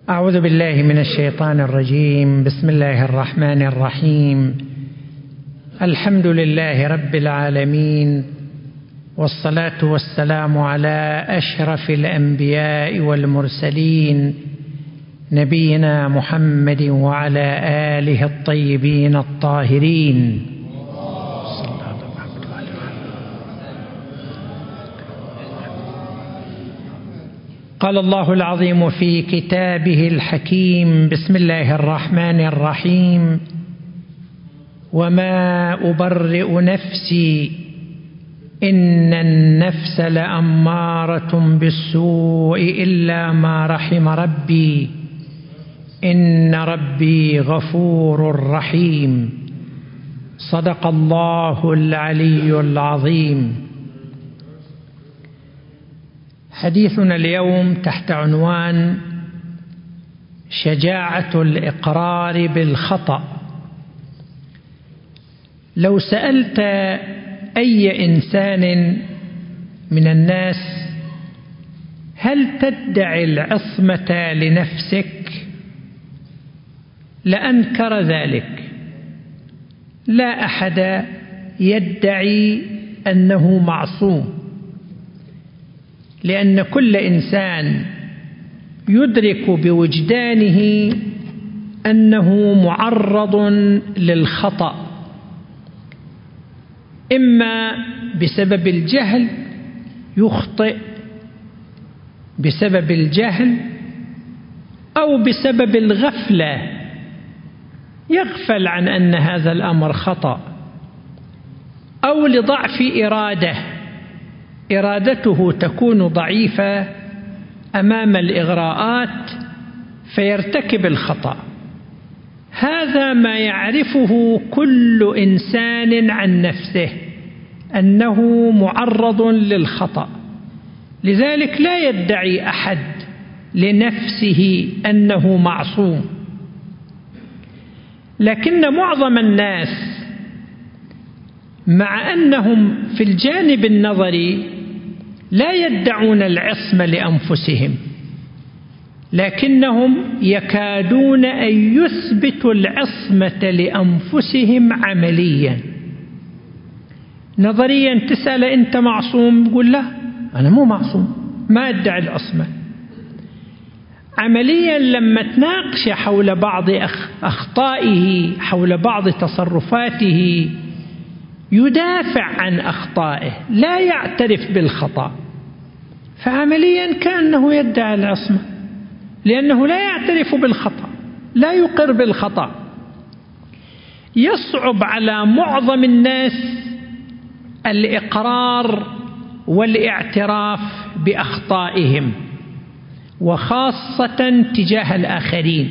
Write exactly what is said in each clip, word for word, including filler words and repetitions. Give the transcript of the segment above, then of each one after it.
أعوذ بالله من الشيطان الرجيم. بسم الله الرحمن الرحيم. الحمد لله رب العالمين، والصلاة والسلام على أشرف الأنبياء والمرسلين نبينا محمد وعلى آله الطيبين الطاهرين. قال الله العظيم في كتابه الحكيم: بسم الله الرحمن الرحيم. وما أبرئ نفسي إن النفس لأمارة بالسوء إلا ما رحم ربي إن ربي غفور رحيم. صدق الله العلي العظيم. حديثنا اليوم تحت عنوان شجاعة الإقرار بالخطأ. لو سألت أي إنسان من الناس هل تدعي العصمة لنفسك لأنكر ذلك. لا أحد يدعي أنه معصوم، لأن كل إنسان يدرك بوجدانه أنه معرض للخطأ، إما بسبب الجهل يخطئ بسبب الجهل، أو بسبب الغفلة يغفل عن أن هذا الأمر خطأ، أو لضعف إرادة إرادته تكون ضعيفة أمام الإغراءات فيرتكب الخطأ. هذا ما يعرفه كل إنسان عن نفسه، أنه معرض للخطأ. لذلك لا يدعي أحد لنفسه أنه معصوم. لكن معظم الناس مع أنهم في الجانب النظري لا يدعون العصمة لأنفسهم، لكنهم يكادون أن يثبتوا العصمة لأنفسهم عمليا. نظريا تسأل أنت معصوم؟ يقول لا، أنا مو معصوم، ما أدعي العصمة. عمليا لما تناقش حول بعض أخطائه، حول بعض تصرفاته، يدافع عن أخطائه، لا يعترف بالخطأ، فعمليا كأنه يدعي العصمة، لأنه لا يعترف بالخطأ، لا يقر بالخطأ. يصعب على معظم الناس الإقرار والاعتراف بأخطائهم، وخاصة تجاه الآخرين،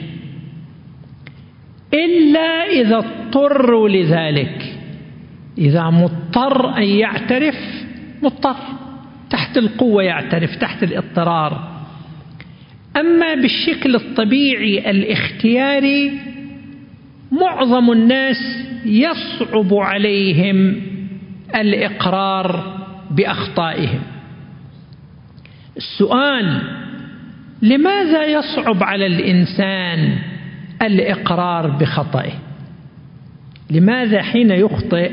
إلا إذا اضطروا لذلك. إذا مضطر أن يعترف، مضطر تحت القوة يعترف، تحت الاضطرار. أما بالشكل الطبيعي الاختياري معظم الناس يصعب عليهم الإقرار بأخطائهم. السؤال: لماذا يصعب على الإنسان الإقرار بخطئه؟ لماذا حين يخطئ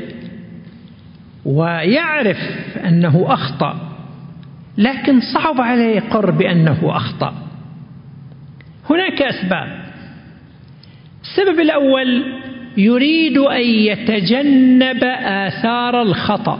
ويعرف أنه أخطأ لكن صعب عليه يقر بأنه أخطأ؟ هناك أسباب. السبب الأول: يريد أن يتجنب آثار الخطأ.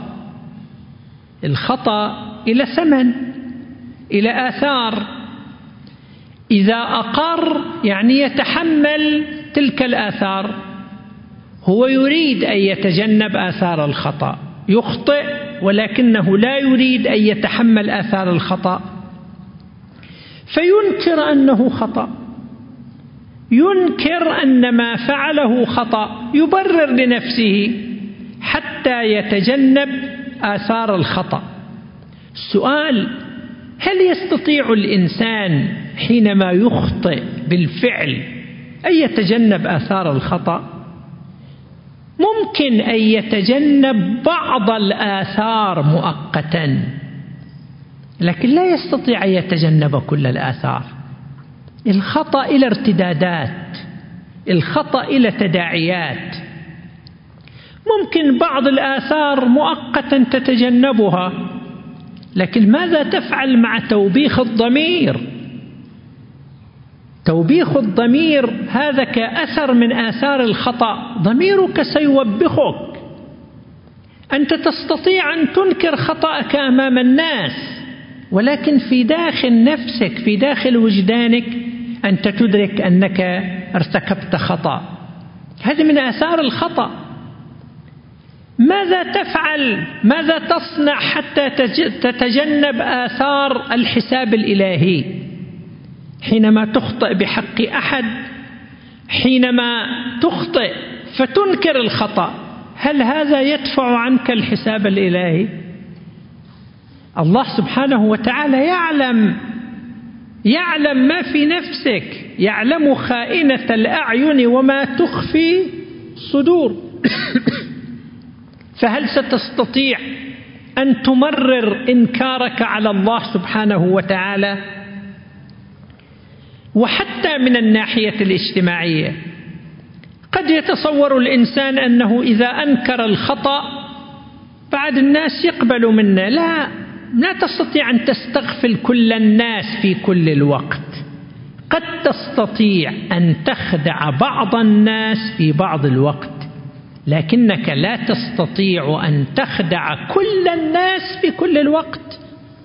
الخطأ إلى ثمن، إلى آثار. إذا أقر يعني يتحمل تلك الآثار. هو يريد أن يتجنب آثار الخطأ، يخطئ ولكنه لا يريد أن يتحمل آثار الخطأ، فينكر أنه خطأ، ينكر أن ما فعله خطأ، يبرر لنفسه حتى يتجنب آثار الخطأ. السؤال: هل يستطيع الإنسان حينما يخطئ بالفعل أن يتجنب آثار الخطأ؟ ممكن أن يتجنب بعض الآثار مؤقتا، لكن لا يستطيع أن يتجنب كل الآثار. الخطأ إلى ارتدادات، الخطأ إلى تداعيات. ممكن بعض الآثار مؤقتا تتجنبها، لكن ماذا تفعل مع توبيخ الضمير؟ توبيخ الضمير هذا كأثر من آثار الخطأ، ضميرك سيوبخك. أنت تستطيع أن تنكر خطأك أمام الناس، ولكن في داخل نفسك، في داخل وجدانك، أنت تدرك أنك ارتكبت خطأ. هذه من آثار الخطأ. ماذا تفعل؟ ماذا تصنع حتى تتجنب آثار الحساب الإلهي؟ حينما تخطئ بحق أحد، حينما تخطئ فتنكر الخطأ، هل هذا يدفع عنك الحساب الإلهي؟ الله سبحانه وتعالى يعلم يعلم ما في نفسك، يعلم خائنة الأعين وما تخفي الصدور. فهل ستستطيع أن تمرر إنكارك على الله سبحانه وتعالى؟ وحتى من الناحية الاجتماعية، قد يتصور الإنسان أنه إذا أنكر الخطأ بعد الناس يقبلوا منه. لا، لا تستطيع أن تستغفل كل الناس في كل الوقت. قد تستطيع أن تخدع بعض الناس في بعض الوقت، لكنك لا تستطيع أن تخدع كل الناس في كل الوقت.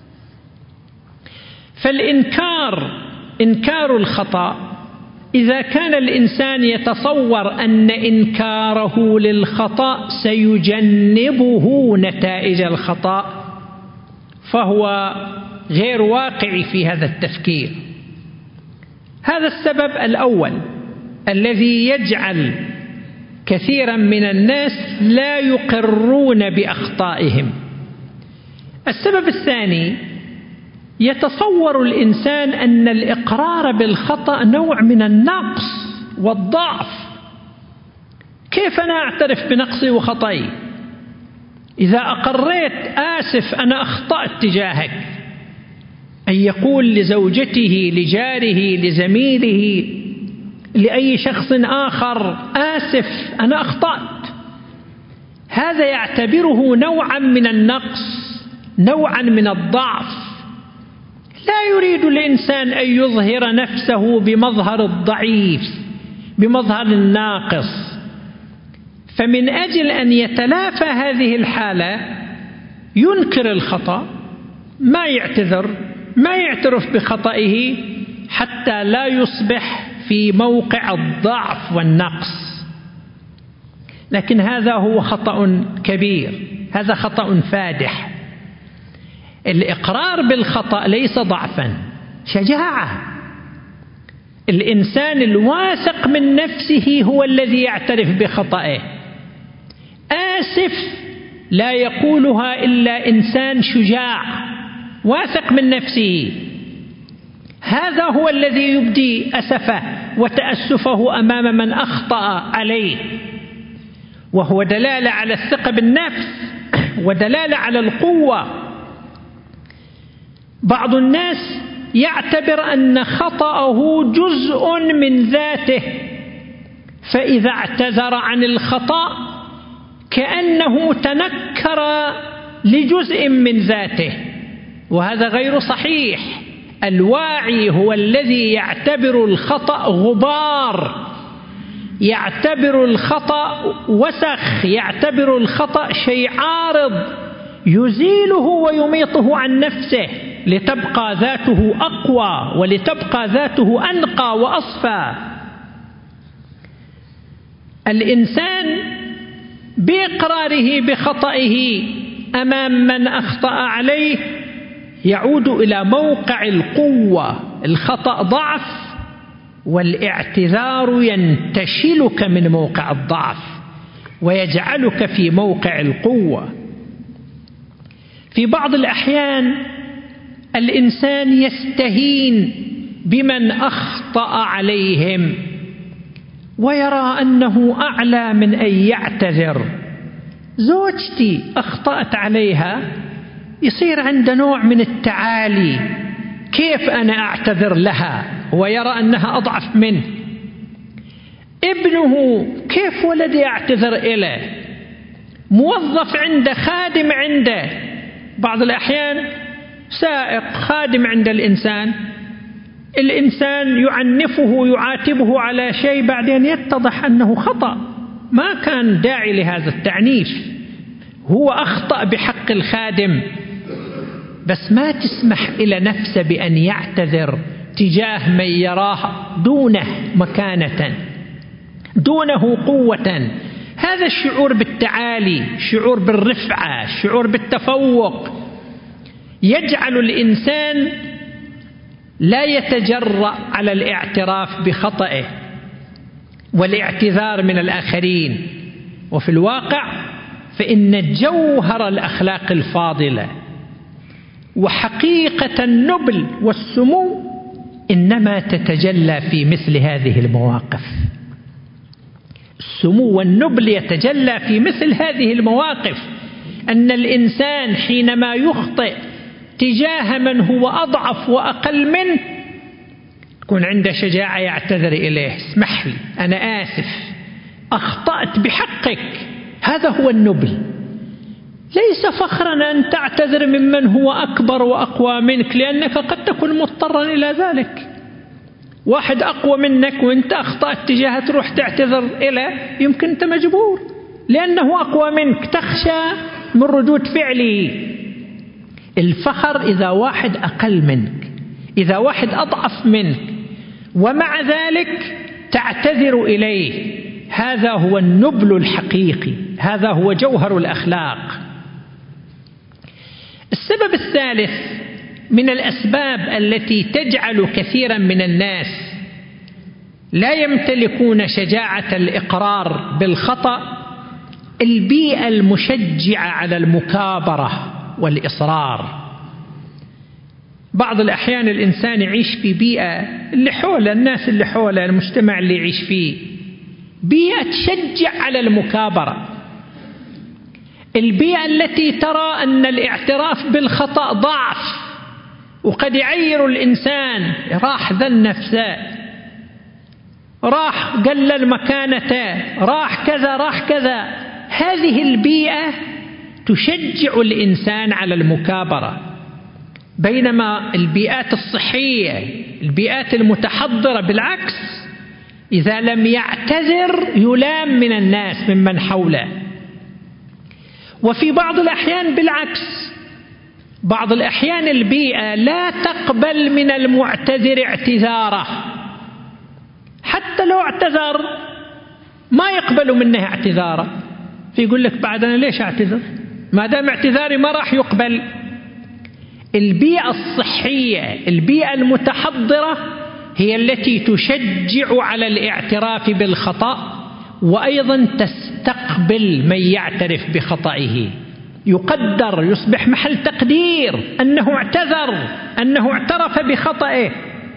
فالإنكار، إنكار الخطأ، إذا كان الإنسان يتصور أن إنكاره للخطأ سيجنبه نتائج الخطأ، فهو غير واقعي في هذا التفكير. هذا السبب الأول الذي يجعل كثيرا من الناس لا يقرون بأخطائهم. السبب الثاني، يتصور الإنسان أن الإقرار بالخطأ نوع من النقص والضعف. كيف أنا أعترف بنقصي وخطئي؟ إذا أقريت آسف أنا أخطأت تجاهك، أن يقول لزوجته، لجاره، لزميله، لأي شخص آخر آسف أنا أخطأت، هذا يعتبره نوعا من النقص، نوعا من الضعف. لا يريد الإنسان أن يظهر نفسه بمظهر الضعيف، بمظهر الناقص. فمن أجل أن يتلافى هذه الحالة ينكر الخطأ، ما يعتذر، ما يعترف بخطئه، حتى لا يصبح في موقع الضعف والنقص. لكن هذا هو خطأ كبير، هذا خطأ فادح. الإقرار بالخطأ ليس ضعفا، شجاعة. الإنسان الواثق من نفسه هو الذي يعترف بخطئه. آسف لا يقولها إلا إنسان شجاع واثق من نفسه، هذا هو الذي يبدي أسفه وتأسفه أمام من أخطأ عليه، وهو دلالة على الثقة بالنفس ودلالة على القوة. بعض الناس يعتبر أن خطأه جزء من ذاته، فإذا اعتذر عن الخطأ كأنه تنكر لجزء من ذاته، وهذا غير صحيح. الواعي هو الذي يعتبر الخطأ غبار، يعتبر الخطأ وسخ، يعتبر الخطأ شيء عارض يزيله ويميطه عن نفسه لتبقى ذاته أقوى ولتبقى ذاته أنقى وأصفى. الإنسان بإقراره بخطئه أمام من أخطأ عليه يعود إلى موقع القوة. الخطأ ضعف، والاعتذار ينتشلك من موقع الضعف ويجعلك في موقع القوة. في بعض الأحيان الإنسان يستهين بمن أخطأ عليهم ويرى أنه أعلى من أن يعتذر. زوجتي أخطأت عليها، يصير عنده نوع من التعالي، كيف أنا أعتذر لها؟ هو يرى أنها أضعف منه. ابنه كيف ولد يعتذر إليه؟ موظف عنده، خادم عنده، بعض الأحيان سائق خادم عند الإنسان، الإنسان يعنفه يعاتبه على شيء بعدين يتضح أنه خطأ، ما كان داعي لهذا التعنيف، هو أخطأ بحق الخادم، بس ما تسمح إلى نفسه بأن يعتذر تجاه من يراه دونه مكانة، دونه قوة. هذا الشعور بالتعالي، شعور بالرفعة، شعور بالتفوق، يجعل الإنسان لا يتجرأ على الاعتراف بخطئه والاعتذار من الآخرين. وفي الواقع فإن جوهر الأخلاق الفاضلة وحقيقة النبل والسمو إنما تتجلى في مثل هذه المواقف. السمو والنبل يتجلى في مثل هذه المواقف، أن الإنسان حينما يخطئ تجاه من هو أضعف وأقل منه يكون عنده شجاعة يعتذر إليه، اسمح لي أنا آسف أخطأت بحقك. هذا هو النبل، ليس فخرا أن تعتذر ممن هو أكبر وأقوى منك، لأنك قد تكون مضطرا إلى ذلك. واحد أقوى منك وانت أخطأت تجاهه تروح تعتذر إليه، يمكن أنت مجبور لأنه أقوى منك، تخشى من ردود فعله. الفخر إذا واحد أقل منك، إذا واحد أضعف منك ومع ذلك تعتذر إليه، هذا هو النبل الحقيقي، هذا هو جوهر الأخلاق. السبب الثالث من الأسباب التي تجعل كثيرا من الناس لا يمتلكون شجاعة الإقرار بالخطأ البيئة المشجعة على المكابرة والإصرار. بعض الأحيان الإنسان يعيش في بيئة اللي حوله، الناس اللي حوله، المجتمع اللي يعيش فيه، بيئة تشجع على المكابرة، البيئة التي ترى أن الاعتراف بالخطأ ضعف وقد يعير الإنسان، راح ذل نفسه، راح قلل مكانته، راح كذا راح كذا. هذه البيئة تشجع الإنسان على المكابرة، بينما البيئات الصحية، البيئات المتحضرة بالعكس، إذا لم يعتذر يلام من الناس ممن حوله. وفي بعض الأحيان بالعكس، بعض الأحيان البيئة لا تقبل من المعتذر اعتذاره، حتى لو اعتذر ما يقبل منه اعتذاره، فيقول لك بعد أنا ليش اعتذر ما دام اعتذاري ما راح يقبل. البيئة الصحية، البيئة المتحضرة هي التي تشجع على الاعتراف بالخطأ، وأيضا تستقبل من يعترف بخطئه، يقدر، يصبح محل تقدير أنه اعتذر، أنه اعترف بخطئه.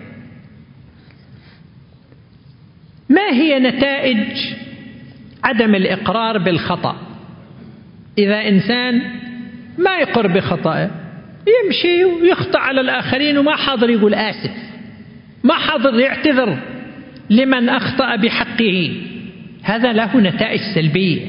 ما هي نتائج عدم الإقرار بالخطأ؟ إذا إنسان ما يقر بخطئه، يمشي ويخطأ على الآخرين وما حاضر يقول آسف، ما حاضر يعتذر لمن أخطأ بحقه، هذا له نتائج سلبية.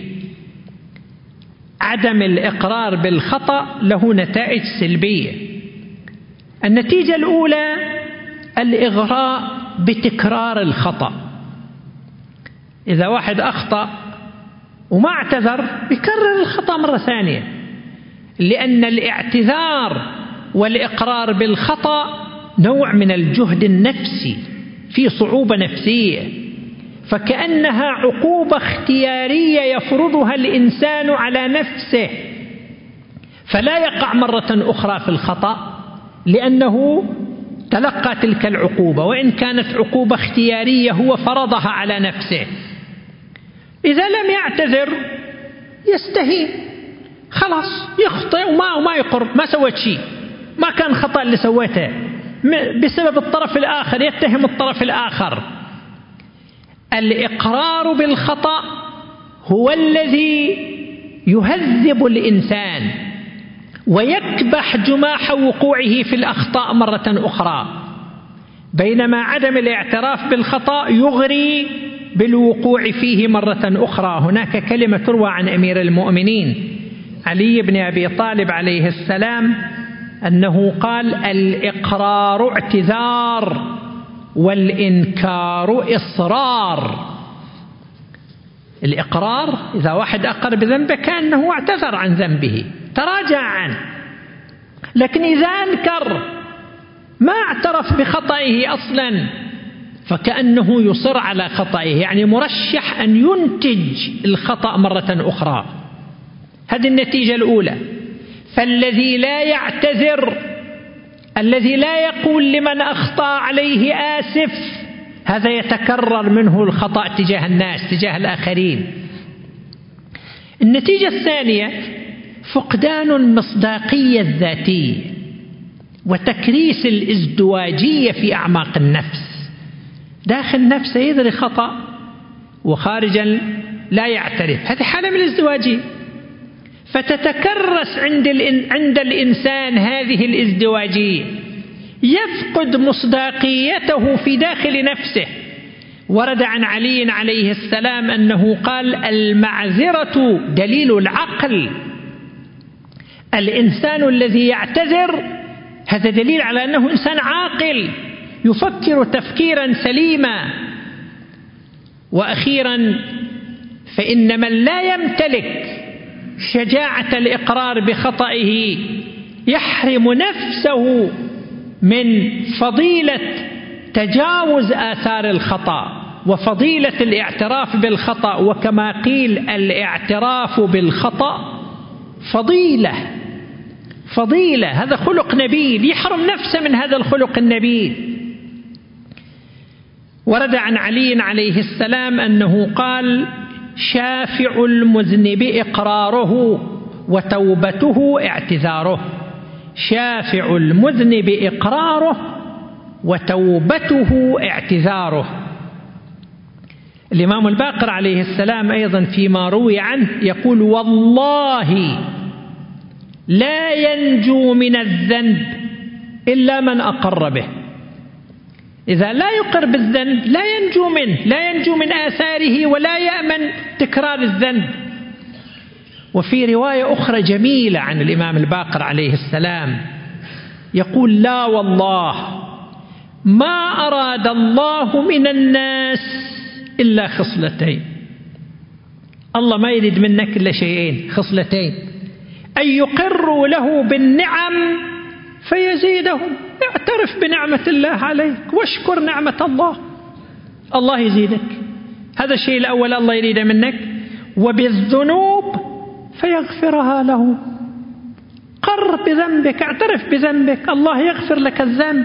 عدم الإقرار بالخطأ له نتائج سلبية. النتيجة الأولى الإغراء بتكرار الخطأ. إذا واحد أخطأ وما اعتذر يكرر الخطأ مرة ثانية، لأن الاعتذار والإقرار بالخطأ نوع من الجهد النفسي، في صعوبة نفسية، فكأنها عقوبة اختيارية يفرضها الإنسان على نفسه، فلا يقع مرة أخرى في الخطأ لأنه تلقى تلك العقوبة، وإن كانت عقوبة اختيارية هو فرضها على نفسه. إذا لم يعتذر يستهين، خلاص يخطئ وما وما يقر، ما سويت شيء، ما كان خطأ اللي سويته، بسبب الطرف الآخر، يتهم الطرف الآخر. الإقرار بالخطأ هو الذي يهذب الإنسان ويكبح جماح وقوعه في الأخطاء مرة أخرى. بينما عدم الاعتراف بالخطأ يغري بالوقوع فيه مرة أخرى. هناك كلمة تروى عن أمير المؤمنين علي بن أبي طالب عليه السلام أنه قال: الإقرار اعتذار والإنكار إصرار. الإقرار إذا واحد أقر بذنبه كأنه اعتذر عن ذنبه، تراجع عنه، لكن إذا أنكر ما اعترف بخطئه أصلا فكأنه يصر على خطئه، يعني مرشح أن ينتج الخطأ مرة أخرى. هذه النتيجة الأولى. فالذي لا يعتذر، الذي لا يقول لمن أخطأ عليه آسف، هذا يتكرر منه الخطأ تجاه الناس، تجاه الآخرين. النتيجة الثانية فقدان المصداقية الذاتية وتكريس الازدواجية في أعماق النفس. داخل نفسه يدري خطأ وخارجا لا يعترف، هذه حالة من الازدواجية. فتتكرس عند عند الإنسان هذه الازدواجية، يفقد مصداقيته في داخل نفسه. ورد عن علي عليه السلام أنه قال: المعذرة دليل العقل. الإنسان الذي يعتذر هذا دليل على أنه إنسان عاقل يفكر تفكيرا سليما. وأخيرا فإن من لا يمتلك شجاعة الإقرار بخطئه يحرم نفسه من فضيلة تجاوز آثار الخطأ وفضيلة الاعتراف بالخطأ. وكما قيل: الاعتراف بالخطأ فضيلة، فضيلة، هذا خلق نبيل، يحرم نفسه من هذا الخلق النبيل. ورد عن علي عليه السلام أنه قال: شافع المذنب إقراره وتوبته اعتذاره. شافع المذنب إقراره وتوبته اعتذاره. الإمام الباقر عليه السلام أيضا فيما روي عنه يقول: والله لا ينجو من الذنب إلا من أقر به. إذا لا يقر بالذنب لا ينجو منه، لا ينجو من آثاره ولا يأمن تكرار الذنب. وفي رواية أخرى جميلة عن الإمام الباقر عليه السلام يقول: لا والله ما أراد الله من الناس إلا خصلتين. الله ما يريد منك إلا شيئين، خصلتين: أن يقروا له بالنعم فيزيدهم، اعترف بنعمة الله عليك واشكر نعمة الله، الله يزيدك. هذا الشيء الأول الله يريد منك. وبالذنوب فيغفرها له، قر بذنبك، اعترف بذنبك، الله يغفر لك الذنب.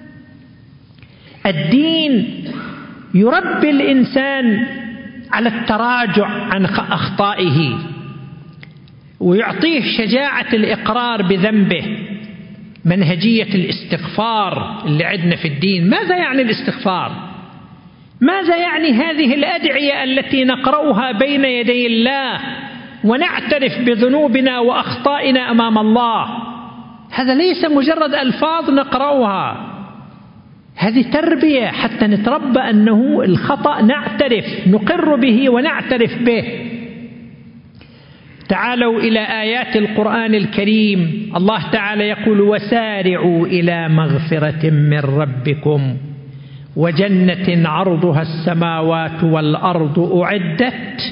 الدين يربي الإنسان على التراجع عن أخطائه ويعطيه شجاعة الإقرار بذنبه. منهجية الاستغفار اللي عندنا في الدين، ماذا يعني الاستغفار؟ ماذا يعني هذه الأدعية التي نقرأها بين يدي الله ونعترف بذنوبنا وأخطائنا أمام الله؟ هذا ليس مجرد ألفاظ نقرأها، هذه تربية حتى نتربى أنه الخطأ نعترف، نقر به ونعترف به. تعالوا إلى آيات القرآن الكريم. الله تعالى يقول: وسارعوا إلى مغفرة من ربكم وجنة عرضها السماوات والأرض أعدت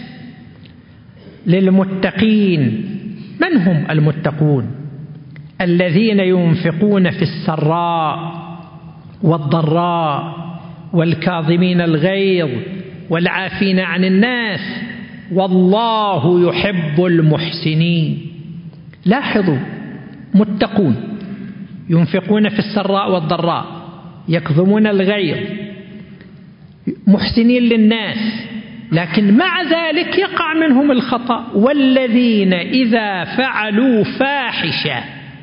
للمتقين. من هم المتقون؟ الذين ينفقون في السراء والضراء والكاظمين الغيظ والعافين عن الناس والله يحب المحسنين. لاحظوا، متقون ينفقون في السراء والضراء، يكظمون الغيظ، محسنين للناس، لكن مع ذلك يقع منهم الخطأ. والذين إذا فعلوا فاحشة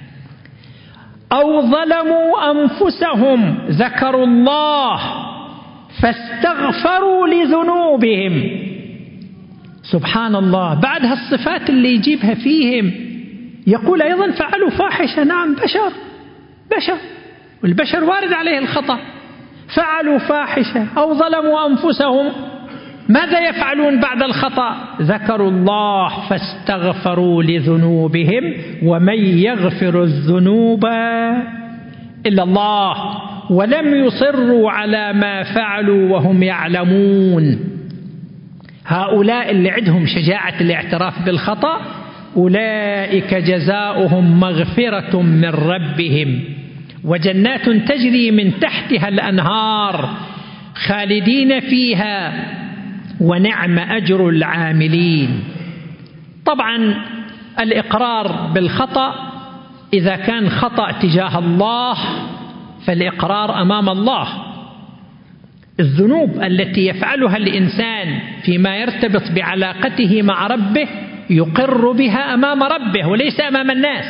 أو ظلموا أنفسهم ذكروا الله فاستغفروا لذنوبهم. سبحان الله، بعد هالصفات اللي يجيبها فيهم يقول أيضا فعلوا فاحشة. نعم، بشر بشر والبشر وارد عليه الخطأ، فعلوا فاحشة أو ظلموا أنفسهم، ماذا يفعلون بعد الخطأ؟ ذكروا الله فاستغفروا لذنوبهم ومن يغفر الذنوب إلا الله ولم يصروا على ما فعلوا وهم يعلمون. هؤلاء اللي عندهم شجاعة الاعتراف بالخطأ أولئك جزاؤهم مغفرة من ربهم وجنات تجري من تحتها الأنهار خالدين فيها ونعم أجر العاملين. طبعا الإقرار بالخطأ إذا كان خطأ تجاه الله فالإقرار أمام الله. الذنوب التي يفعلها الإنسان فيما يرتبط بعلاقته مع ربه يقر بها أمام ربه وليس أمام الناس.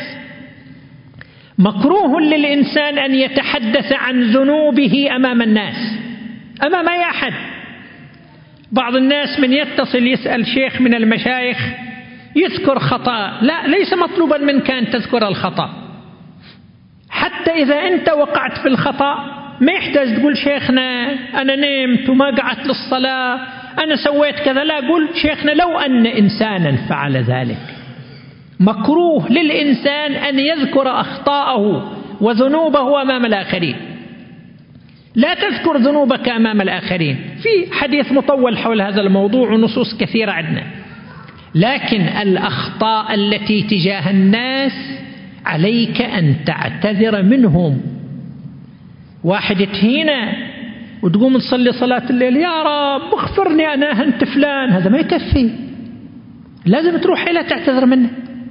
مكروه للإنسان أن يتحدث عن ذنوبه أمام الناس، أمام أي أحد. بعض الناس من يتصل يسأل شيخ من المشايخ يذكر خطأ، لا، ليس مطلوبا منك أن تذكر الخطأ. حتى إذا أنت وقعت في الخطأ ما يحتاج تقول شيخنا أنا نمت وما قعدت للصلاة، أنا سويت كذا، لا، قول شيخنا لو أن إنسانا فعل ذلك. مكروه للإنسان أن يذكر أخطاءه وذنوبه أمام الآخرين. لا تذكر ذنوبك أمام الآخرين. في حديث مطول حول هذا الموضوع ونصوص كثيرة عندنا، لكن الأخطاء التي تجاه الناس عليك أن تعتذر منهم. واحد يتهينا وتقوم تصلي صلاة الليل يا رب اغفرني أنا أهنت فلان، هذا ما يكفي، لازم تروح إلى تعتذر منه.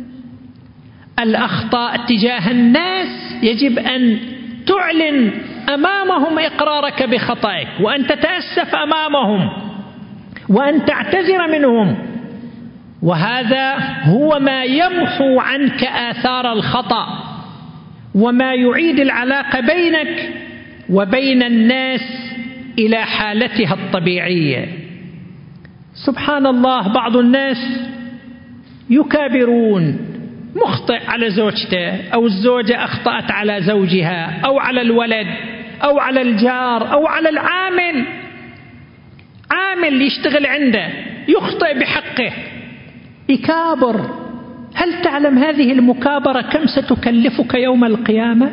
الأخطاء تجاه الناس يجب أن تعلن أمامهم إقرارك بخطئك وأن تتأسف أمامهم وأن تعتذر منهم، وهذا هو ما يمحو عنك آثار الخطأ وما يعيد العلاقة بينك وبين الناس إلى حالتها الطبيعية. سبحان الله، بعض الناس يكابرون، مخطئ على زوجته أو الزوجة أخطأت على زوجها أو على الولد أو على الجار أو على العامل، عامل يشتغل عنده يخطئ بحقه، يكابر. هل تعلم هذه المكابرة كم ستكلفك يوم القيامة؟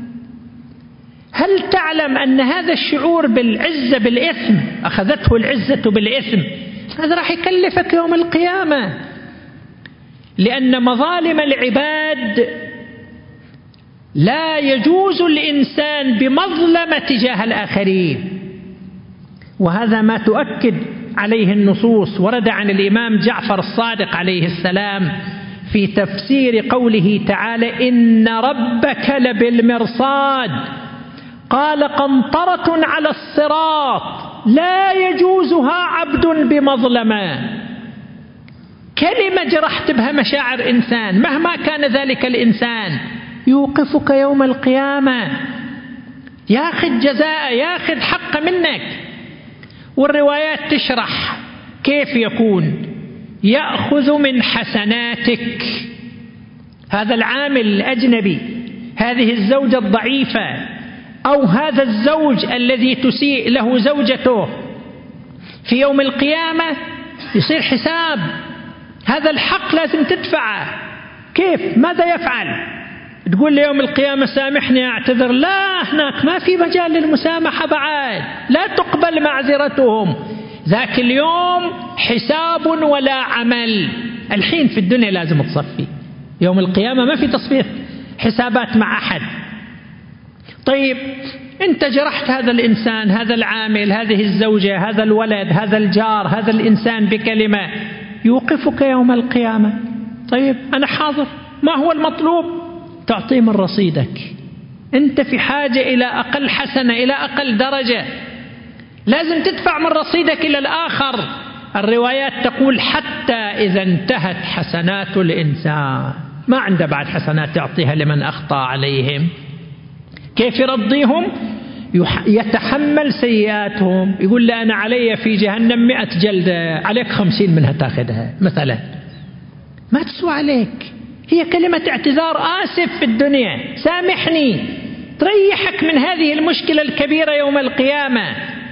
هل تعلم أن هذا الشعور بالعزة بالإثم، أخذته العزة بالإثم، هذا راح يكلفك يوم القيامة، لأن مظالم العباد لا يجوز الإنسان بمظلمة تجاه الآخرين، وهذا ما تؤكد عليه النصوص. ورد عن الإمام جعفر الصادق عليه السلام في تفسير قوله تعالى إن ربك لبالمرصاد قال قنطرة على الصراط لا يجوزها عبد بمظلمة. كلمة جرحت بها مشاعر إنسان مهما كان ذلك الإنسان يوقفك يوم القيامة، ياخذ جزاء، ياخذ حق منك. والروايات تشرح كيف يكون، يأخذ من حسناتك. هذا العامل الأجنبي، هذه الزوجة الضعيفة، أو هذا الزوج الذي تسيء له زوجته، في يوم القيامة يصير حساب، هذا الحق لازم تدفعه. كيف؟ ماذا يفعل؟ تقول لي يوم القيامة سامحني أعتذر؟ لا، هناك ما في مجال للمسامحة بعد، لا تقبل معذرتهم. ذاك اليوم حساب ولا عمل. الحين في الدنيا لازم تصفي، يوم القيامة ما في تصفية حسابات مع أحد. طيب أنت جرحت هذا الإنسان، هذا العامل، هذه الزوجة، هذا الولد، هذا الجار، هذا الإنسان بكلمة، يوقفك يوم القيامة. طيب أنا حاضر، ما هو المطلوب؟ تعطيه من رصيدك. أنت في حاجة إلى أقل حسنة، إلى أقل درجة، لازم تدفع من رصيدك إلى الآخر. الروايات تقول حتى إذا انتهت حسنات الإنسان ما عنده بعد حسنات يعطيها لمن أخطأ عليهم. كيف يرضيهم؟ يتحمل سيئاتهم، يقول لا أنا علي في جهنم مئة جلدة، عليك خمسين منها تاخذها مثلا، ما تسوى عليك. هي كلمة اعتذار، آسف في الدنيا، سامحني، تريحك من هذه المشكلة الكبيرة يوم القيامة.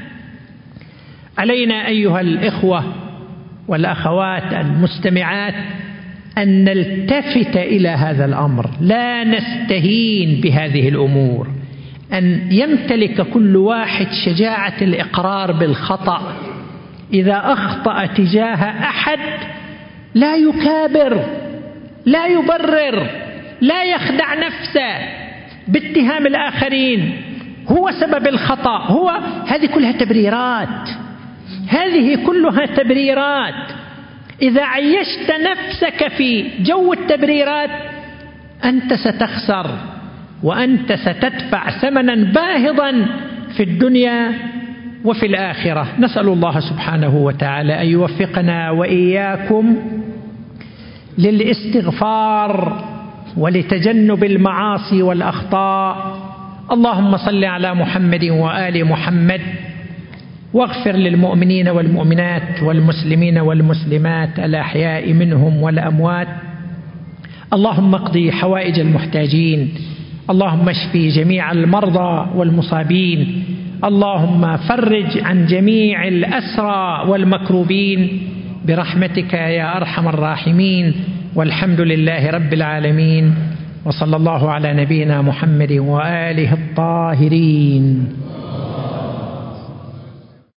علينا أيها الإخوة والأخوات المستمعات أن نلتفت إلى هذا الأمر، لا نستهين بهذه الأمور، أن يمتلك كل واحد شجاعة الإقرار بالخطأ. إذا أخطأ تجاه أحد لا يكابر، لا يبرر، لا يخدع نفسه باتهام الآخرين هو سبب الخطأ، هو هذه كلها تبريرات، هذه كلها تبريرات. إذا عيشت نفسك في جو التبريرات أنت ستخسر، وأنت ستدفع ثمنا باهظا في الدنيا وفي الآخرة. نسأل الله سبحانه وتعالى أن يوفقنا وإياكم للاستغفار ولتجنب المعاصي والأخطاء. اللهم صل على محمد وآل محمد، واغفر للمؤمنين والمؤمنات والمسلمين والمسلمات الأحياء منهم والأموات. اللهم اقضي حوائج المحتاجين، اللهم اشفي جميع المرضى والمصابين، اللهم فرج عن جميع الأسرى والمكروبين برحمتك يا أرحم الراحمين. والحمد لله رب العالمين، وصلى الله على نبينا محمد وآله الطاهرين.